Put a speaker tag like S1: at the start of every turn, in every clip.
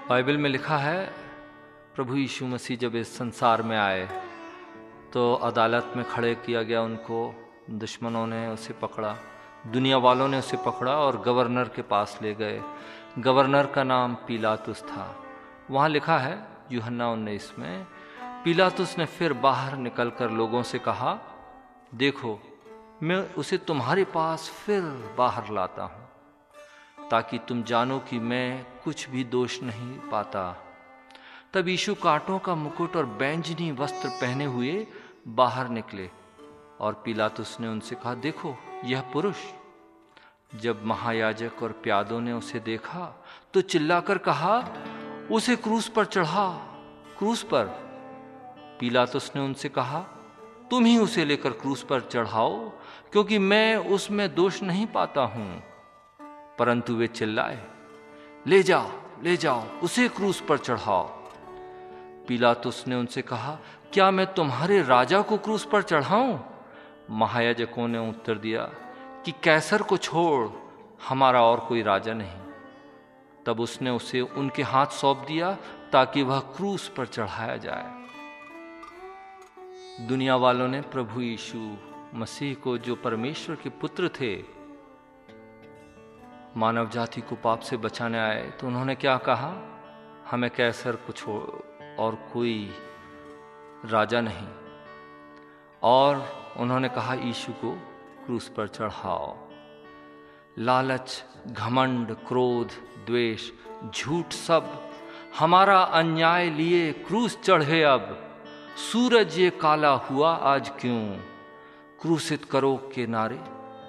S1: Bible में लिखा है प्रभु यीशु मसीह जब इस संसार में आए तो अदालत में खड़े किया गया उनको। दुश्मनों ने उसे पकड़ा, दुनिया वालों ने उसे पकड़ा और गवर्नर के पास ले गए। गवर्नर का नाम पिलातुस था। वहाँ लिखा है यूहन्ना 19 में, पिलातुस ने फिर बाहर निकलकर लोगों से कहा, देखो मैं उसे तुम्हारे पास फिर बाहर लाता हूँ ताकि तुम जानो कि मैं कुछ भी दोष नहीं पाता। तब यीशु कांटों का मुकुट और बैंजनी वस्त्र पहने हुए बाहर निकले और पिलातुस ने उनसे कहा, देखो यह पुरुष। जब महायाजक और प्यादों ने उसे देखा तो चिल्लाकर कहा, उसे क्रूस पर चढ़ा, क्रूस पर। पिलातुस ने उनसे कहा, तुम ही उसे लेकर क्रूस पर चढ़ाओ, क्योंकि मैं उसमें दोष नहीं पाता हूं। परंतु वे चिल्लाए, ले जाओ ले जाओ, उसे क्रूस पर चढ़ाओ। पिलातुस ने उनसे कहा, क्या मैं तुम्हारे राजा को क्रूस पर चढ़ाऊं? महायाजकों ने उत्तर दिया कि कैसर को छोड़, हमारा और कोई राजा नहीं। तब उसने उसे उनके हाथ सौंप दिया ताकि वह क्रूस पर चढ़ाया जाए। दुनिया वालों ने प्रभु यीशु मसीह को, जो परमेश्वर के पुत्र थे, मानव जाति को पाप से बचाने आए, तो उन्होंने क्या कहा, हमें कैसर को छोड़ और कोई राजा नहीं। और उन्होंने कहा यीशु को क्रूस पर चढ़ाओ। लालच, घमंड, क्रोध, द्वेष, झूठ सब हमारा अन्याय लिए क्रूस चढ़े अब। सूरज ये काला हुआ आज क्यों, क्रूसित करो के नारे।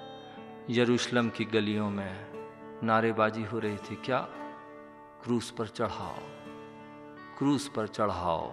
S1: यरूशलेम की गलियों में नारेबाजी हो रही थी, क्या? क्रूस पर चढ़ाओ, क्रूस पर चढ़ाओ।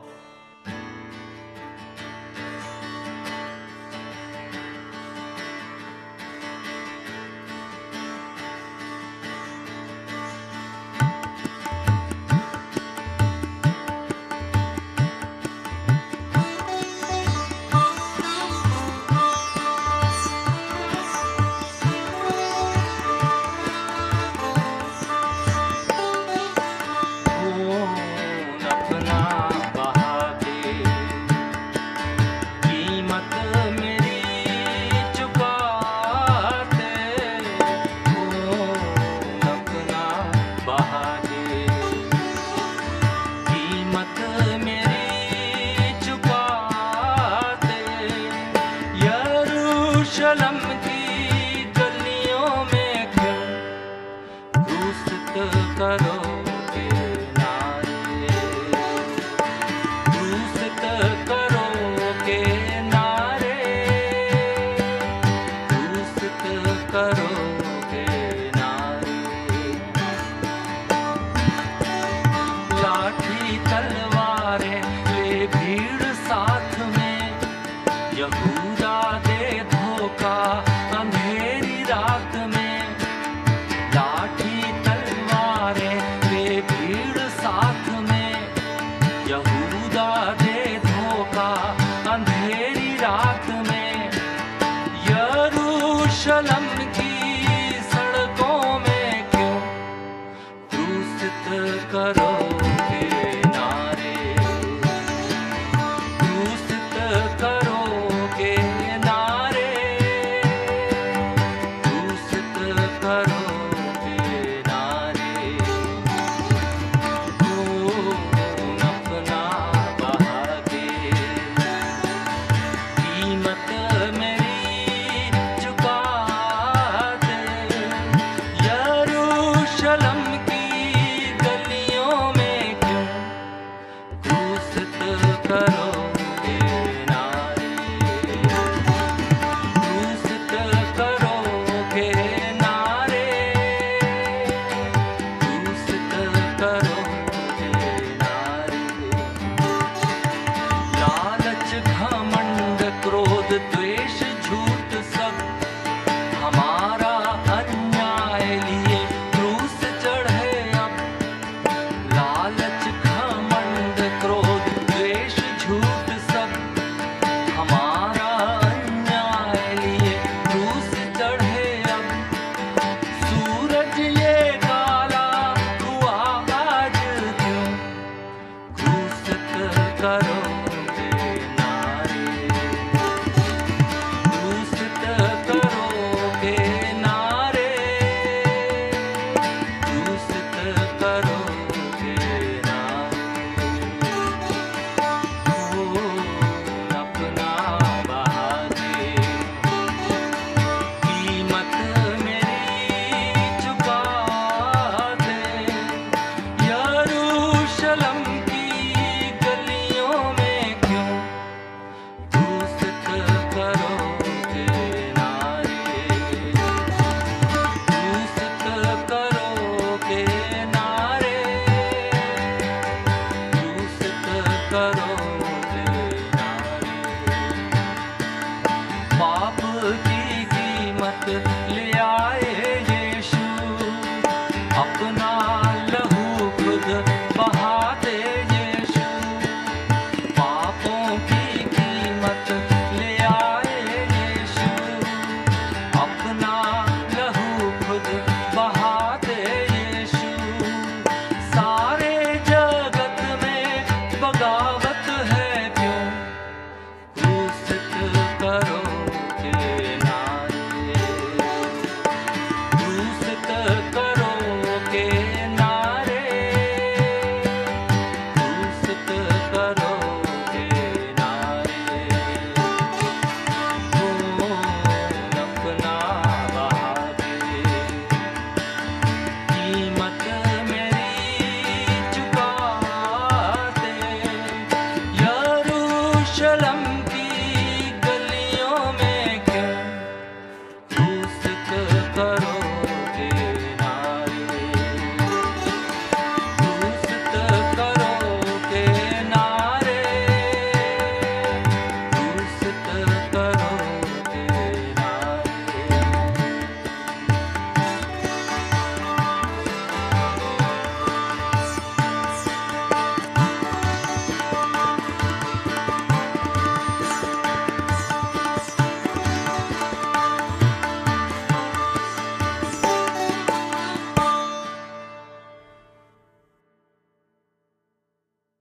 S2: अंधेरी रात में यरूशलेम की